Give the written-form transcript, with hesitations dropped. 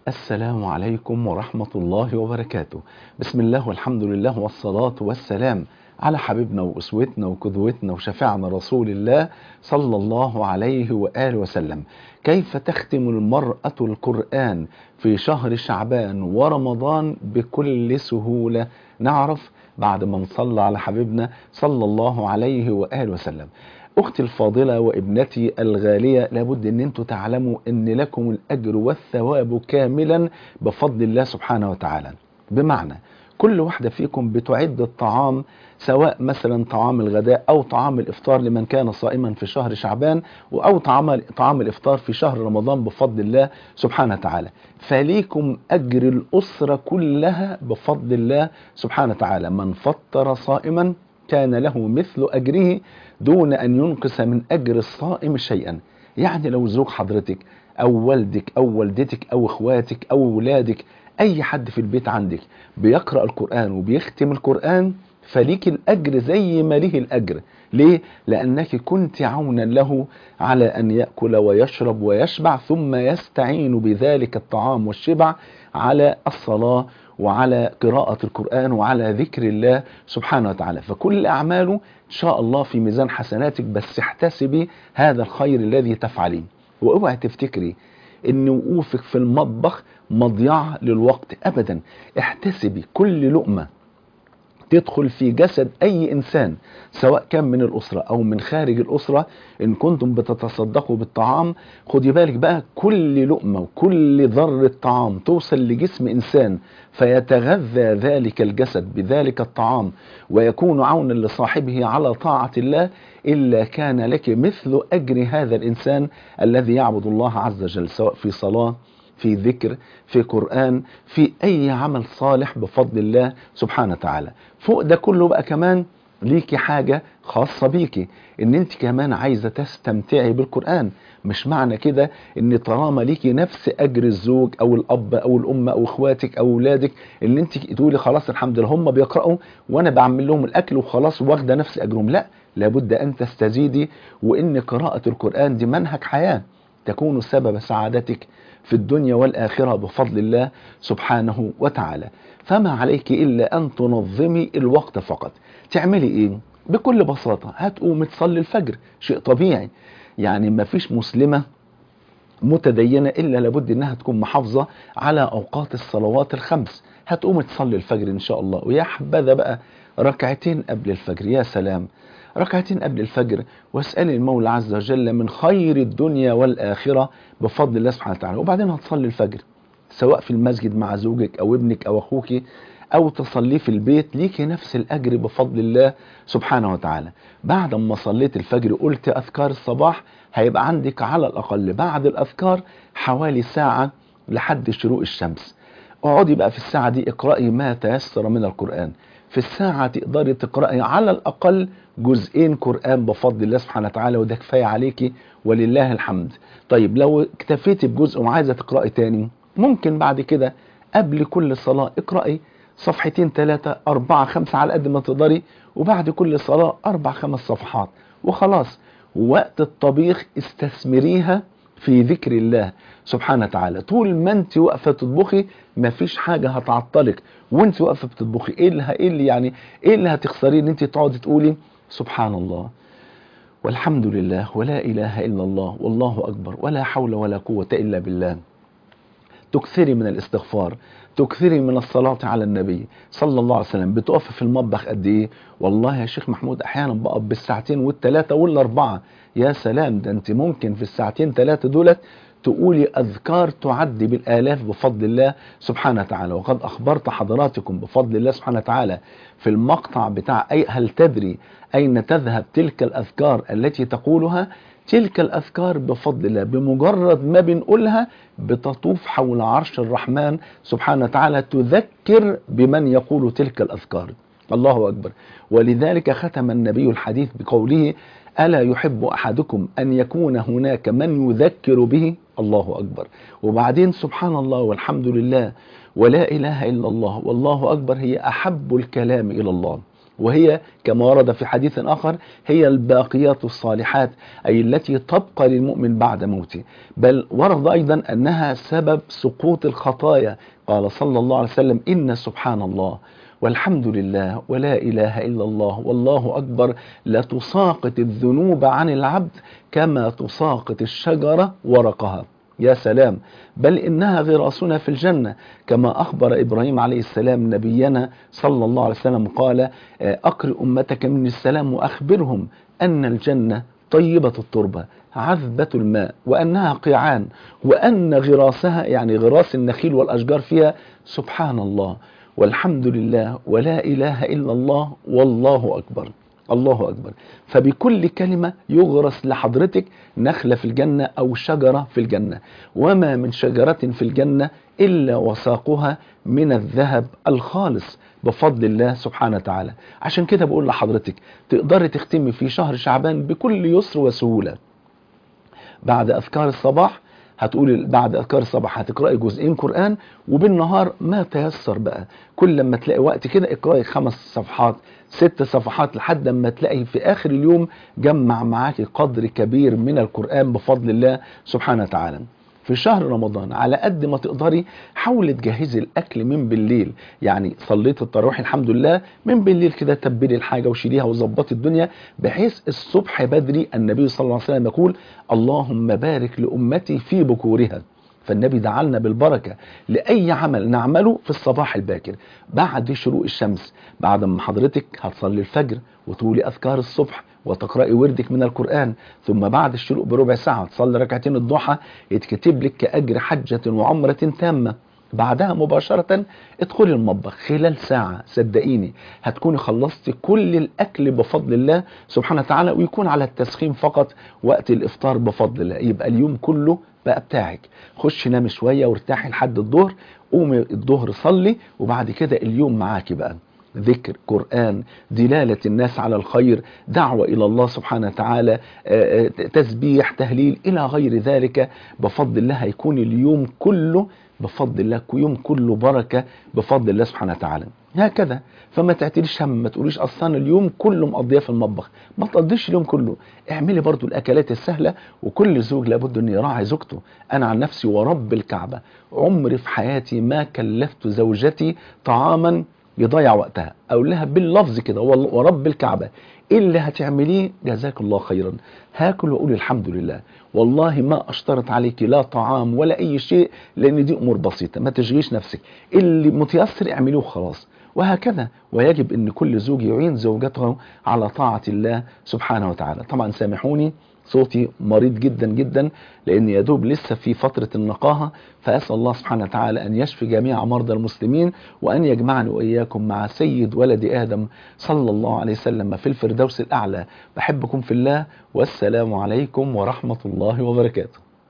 السلام عليكم ورحمة الله وبركاته. بسم الله والحمد لله والصلاة والسلام على حبيبنا وأسوتنا وقدوتنا وشفيعنا رسول الله صلى الله عليه وآله وسلم. كيف تختم المرأة القرآن في شهر شعبان ورمضان بكل سهولة؟ نعرف بعد ما نصلى على حبيبنا صلى الله عليه وآله وسلم. أختي الفاضلة وابنتي الغالية، لابد أن أنتم تعلموا أن لكم الأجر والثواب كاملا بفضل الله سبحانه وتعالى. بمعنى كل واحدة فيكم بتعد الطعام، سواء مثلا طعام الغداء أو طعام الإفطار لمن كان صائما في شهر شعبان، أو طعام الإفطار في شهر رمضان بفضل الله سبحانه وتعالى. فليكم أجر الأسرة كلها بفضل الله سبحانه وتعالى. من فطر صائما كان له مثل أجره دون أن ينقص من أجر الصائم شيئا. يعني لو زوج حضرتك أو والدك أو والدتك أو إخواتك أو ولادك، أي حد في البيت عندك بيقرأ القرآن وبيختم القرآن، فليك الأجر زي ما له الأجر. ليه؟ لأنك كنت عونا له على أن يأكل ويشرب ويشبع، ثم يستعين بذلك الطعام والشبع على الصلاة وعلى قراءة القرآن وعلى ذكر الله سبحانه وتعالى. فكل أعماله إن شاء الله في ميزان حسناتك، بس احتسبي هذا الخير الذي تفعليه. واوعي تفتكري ان وقوفك في المطبخ مضيعة للوقت ابدا. احتسبي كل لقمة تدخل في جسد أي إنسان، سواء كان من الأسرة أو من خارج الأسرة. إن كنتم بتتصدقوا بالطعام، خدي بالك بقى، كل لقمة وكل ذرة طعام توصل لجسم إنسان فيتغذى ذلك الجسد بذلك الطعام ويكون عونا لصاحبه على طاعة الله، إلا كان لك مثل أجر هذا الإنسان الذي يعبد الله عز وجل، سواء في صلاة، في ذكر، في قرآن، في أي عمل صالح بفضل الله سبحانه وتعالى. فوق ده كله بقى كمان ليكي حاجة خاصة بيكي، ان انت كمان عايزة تستمتعي بالقرآن. مش معنى كده ان طالما ليكي نفس اجر الزوج او الاب او الام او اخواتك او اولادك، ان انت تقولي خلاص الحمد لله هم بيقرأوا وانا بعمل لهم الاكل وخلاص واخده نفس اجرهم. لا، لابد ان تستزيدي، وان قراءة القرآن دي منهج حياة تكون سبب سعادتك في الدنيا والآخرة بفضل الله سبحانه وتعالى. فما عليك إلا أن تنظمي الوقت فقط. تعملي إيه؟ بكل بساطة هتقوم تصلي الفجر، شيء طبيعي. يعني ما فيش مسلمة متدينة إلا لابد أنها تكون محافظة على أوقات الصلوات الخمس. هتقوم تصلي الفجر إن شاء الله، ويا حبذا بقى ركعتين قبل الفجر. يا سلام، ركعتين قبل الفجر، واسألي المولى عز وجل من خير الدنيا والآخرة بفضل الله سبحانه وتعالى. وبعدين هتصلي الفجر سواء في المسجد مع زوجك أو ابنك أو أخوك، أو تصلي في البيت، ليكي نفس الأجر بفضل الله سبحانه وتعالى. بعد ما صليت الفجر قلت أذكار الصباح، هيبقى عندك على الأقل بعد الأذكار حوالي ساعة لحد شروق الشمس. اقعدي بقى في الساعة دي اقرأي ما تيسر من القرآن. في الساعة تقدري تقرأي على الأقل جزئين قرآن بفضل الله سبحانه وتعالى، وده كفاية عليكي ولله الحمد. طيب لو اكتفيتي بجزء وعايزة تقرأي تاني، ممكن بعد كده قبل كل صلاة اقرأي صفحتين 3 4 5 على قد ما تقدري، وبعد كل صلاة 4 5 صفحات وخلاص. وقت الطبيخ استثمريها في ذكر الله سبحانه وتعالى. طول ما انت واقفه تطبخي مفيش حاجه هتعطلك، وانت واقفه بتطبخي ايه اللي هتخسريه؟ ان انت تقعدي تقولي سبحان الله والحمد لله ولا اله الا الله والله اكبر ولا حول ولا قوه الا بالله. تكثري من الاستغفار، تكثري من الصلاة على النبي صلى الله عليه وسلم. بتقف في المطبخ قد ايه؟ والله يا شيخ محمود احيانا بقف بالساعتين والثلاثة والاربعة. يا سلام، ده انت ممكن في الساعتين 3 دولت تقولي اذكار تعد بالالاف بفضل الله سبحانه وتعالى. وقد اخبرت حضراتكم بفضل الله سبحانه وتعالى في المقطع بتاع هل تدري اين تذهب تلك الاذكار التي تقولها؟ تلك الأذكار بفضل الله بمجرد ما بنقولها بتطوف حول عرش الرحمن سبحانه وتعالى، تذكر بمن يقول تلك الأذكار. الله أكبر. ولذلك ختم النبي الحديث بقوله ألا يحب أحدكم أن يكون هناك من يذكر به؟ الله أكبر. وبعدين سبحان الله والحمد لله ولا إله إلا الله والله أكبر هي أحب الكلام إلى الله. وهي كما ورد في حديث آخر هي الباقيات الصالحات، أي التي تبقى للمؤمن بعد موته. بل ورد أيضا أنها سبب سقوط الخطايا. قال صلى الله عليه وسلم: إن سبحان الله والحمد لله ولا إله إلا الله والله أكبر لتساقط الذنوب عن العبد كما تساقط الشجرة ورقها. يا سلام! بل إنها غراسنا في الجنة، كما أخبر إبراهيم عليه السلام نبينا صلى الله عليه وسلم قال: أقرئ أمتك مني السلام وأخبرهم أن الجنة طيبة التربة عذبة الماء وأنها قيعان وأن غراسها، يعني غراس النخيل والأشجار فيها، سبحان الله والحمد لله ولا إله إلا الله والله أكبر. الله أكبر. فبكل كلمة يغرس لحضرتك نخلة في الجنة أو شجرة في الجنة، وما من شجرة في الجنة إلا وساقها من الذهب الخالص بفضل الله سبحانه وتعالى. عشان كده بقول لحضرتك تقدري تختمي في شهر شعبان بكل يسر وسهولة. بعد أذكار الصباح هتقولي، بعد أذكار الصباح هتقرأي جزئين قرآن، وبالنهار ما تيسر بقى، كل لما تلاقي وقت كده اقرأي 5 صفحات 6 صفحات لحد ما تلاقي في آخر اليوم جمع معاكي قدر كبير من القرآن بفضل الله سبحانه وتعالى. في شهر رمضان على قد ما تقدري حاولي تجهزي الأكل من بالليل، يعني صليت التراويح الحمد لله من بالليل كده تبلي الحاجة وشيليها وظبطي الدنيا، بحيث الصبح بدري النبي صلى الله عليه وسلم يقول: اللهم بارك لأمتي في بكورها. فالنبي دعالنا بالبركة لأي عمل نعمله في الصباح الباكر بعد شروق الشمس، بعد ما حضرتك هتصلي الفجر وتقولي أذكار الصبح وتقرأي وردك من القرآن، ثم بعد الشروق بربع ساعة تصلي ركعتين الضحى يتكتب لك كأجر حجة وعمرة تامة. بعدها مباشرة ادخلي المطبخ خلال ساعة، صدقيني هتكوني خلصتي كل الأكل بفضل الله سبحانه وتعالى، ويكون على التسخين فقط وقت الإفطار بفضل الله. يبقى اليوم كله بقى بتاعك. خش نامي شوية وارتاحي لحد الظهر، قومي الظهر صلي، وبعد كده اليوم معاكي بقى ذكر، قرآن، دلالة الناس على الخير، دعوة إلى الله سبحانه وتعالى، تسبيح، تهليل إلى غير ذلك. بفضل الله هيكون اليوم كله بفضل الله يوم كله بركة بفضل الله سبحانه وتعالى. هكذا. فما تعتليش هم، ما تقوليش أصلا اليوم كله مقضيه في المطبخ، ما تقضيش اليوم كله. اعملي برضو الأكلات السهلة، وكل زوج لابد أن يراعي زوجته. أنا عن نفسي ورب الكعبة عمري في حياتي ما كلفت زوجتي طعاما يضيع وقتها، أقول لها باللفظ كده ورب الكعبة إيه اللي هتعمليه جزاك الله خيرا، هاكل وأقول الحمد لله، والله ما أشترط عليك لا طعام ولا أي شيء، لأن دي أمور بسيطة ما تشغيش نفسك، اللي متيسر اعملوه خلاص. وهكذا. ويجب أن كل زوج يعين زوجته على طاعة الله سبحانه وتعالى. طبعا سامحوني صوتي مريض جدا جدا، لأن يدوب لسه في فترة النقاهة، فأسأل الله سبحانه وتعالى أن يشفي جميع مرضى المسلمين، وأن يجمعني وإياكم مع سيد ولد آدم صلى الله عليه وسلم في الفردوس الأعلى. بحبكم في الله، والسلام عليكم ورحمة الله وبركاته.